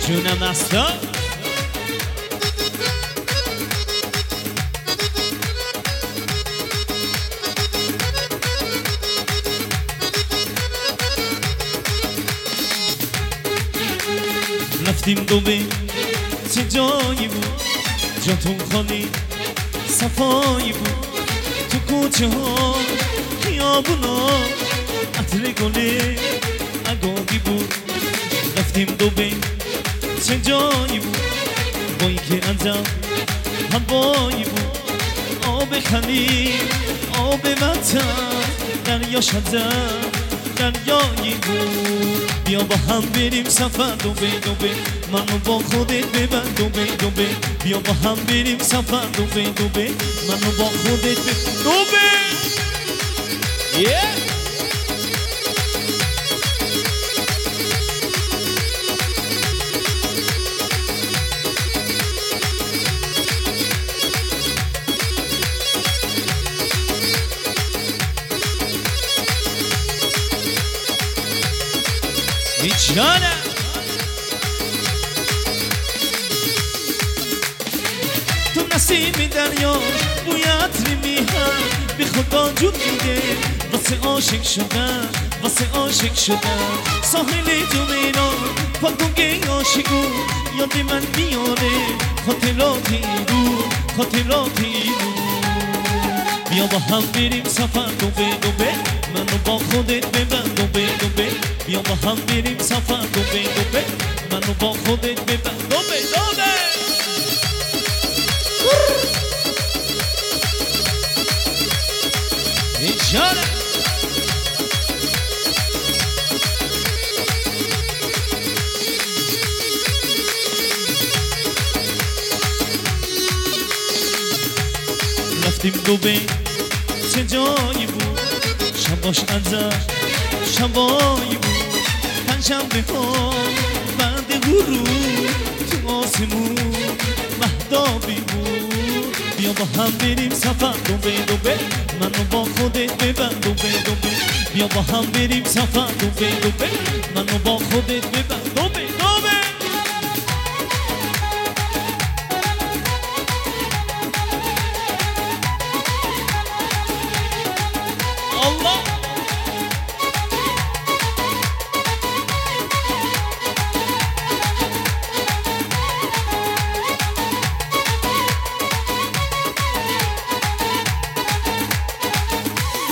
جونم دستا رفتیم دوبه چه جایی بود جاتون خالی صفایی بود تو کوچه ها خیابونا عطر گله اگاگی بود رفتیم دوبه چه جایی بود با اینکه انجام هوایی بود آب خلیل آب وطن دریا شدن دریایی بود بیا با هم بریم سفر دوبه دوبه منو با خودت ببر دوبه دوبه بیا با هم بریم سفر دوبه دوبه منو با خودت ببر دوبه جانم تو نسیم دریا بوی عطر میهن به خدا جون میده واسه عاشق شدن واسه عاشق شدن ساحل جمیران پاکونگه عاشقو یاد من میاره خاطراتی رو خاطراتی رو بیا با هم بریم سفر دوبه دوبه منو با خودت ببر دوبه دوبه بیا با هم بریم سفر دوبه دوبه منو با خودت ببر دوبه دوبه ایشاره رفتیم دوبه چه جایی بود شباش ازش شبایی بود پنجشنبه ها بعد غروب تو آسمون مهتابی بود بیا با هم بریم سفر دوبه دوبه منو با خودت ببر دوبه دوبه بیا با هم بریم سفر دوبه دوبه منو با خودت ببر دوبه دوبه Allah